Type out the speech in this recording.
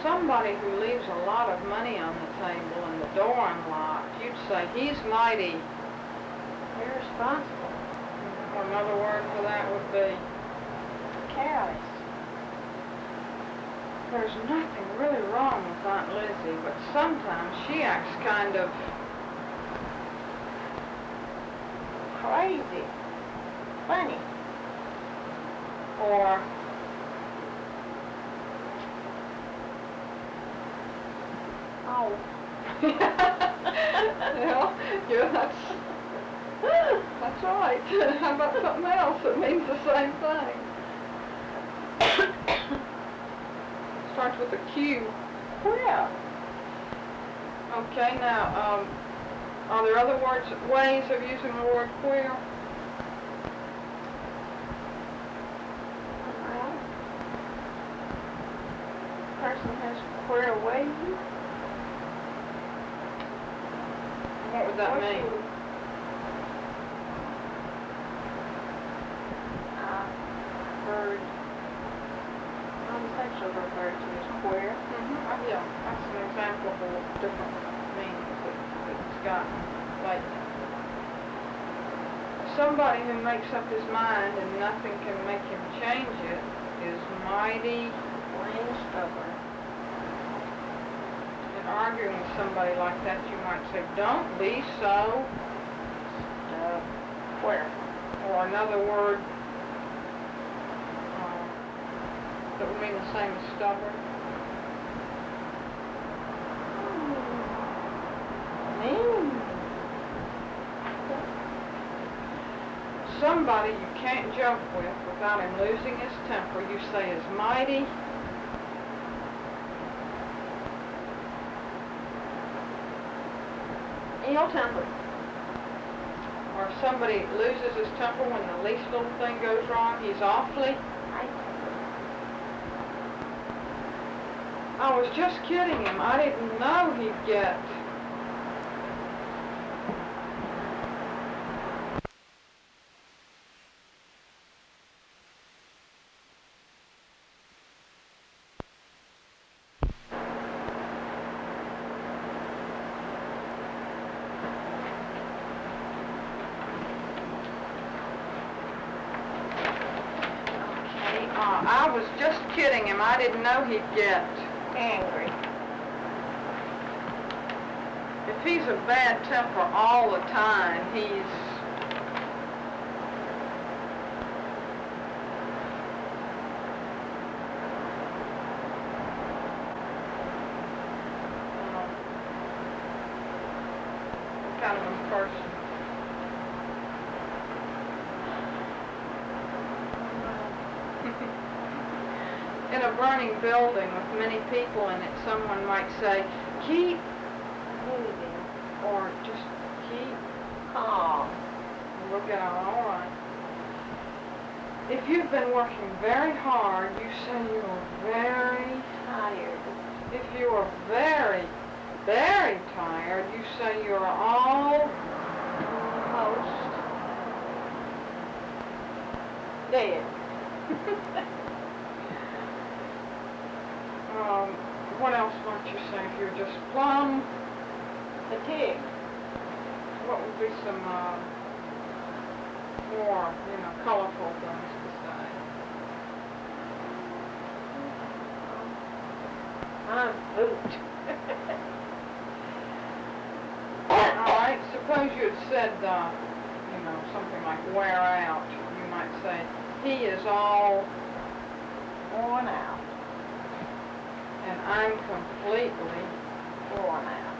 somebody who leaves a lot of money on the table and the door unlocked, you'd say he's mighty Irresponsible. Another word for that would be Careless. there's nothing really wrong with Aunt Lizzie, but sometimes she acts kind of Crazy. Funny. or Oh. well, yeah, that's right. How about something else that means the same thing? Starts with a Q. Well. Okay, now, are there other ways of using the word queer? Well. Person has queer ways. What would that mean? I've heard homosexuals referred to as queer. Yeah, that's an example of the different meanings that it's gotten lately. Somebody who makes up his mind and nothing can make him change it is mighty Plain stubborn. In arguing with somebody like that, you might say, don't be so Queer. or another word that would mean the same as stubborn. Somebody you can't joke with without him losing his temper, you say is mighty ill-tempered. or if somebody loses his temper when the least little thing goes wrong, he's awfully. I was just kidding him. I didn't know he'd get. I was just kidding him. I didn't know he'd get Angry. If he's a bad temper all the time, he's kind of a person. In a burning building with many people in it, someone might say, keep moving, or just keep calm. And we'll get on all right. If you've been working very hard, you say you're very Tired. If you are very, very tired, you say you're almost Dead. What else might you say if you're just plumb? Fatigue. What would be some more, colorful things to say? I'm boot. All right, suppose you had said, something like wear out. You might say, he is all Worn out. and I'm completely Worn out.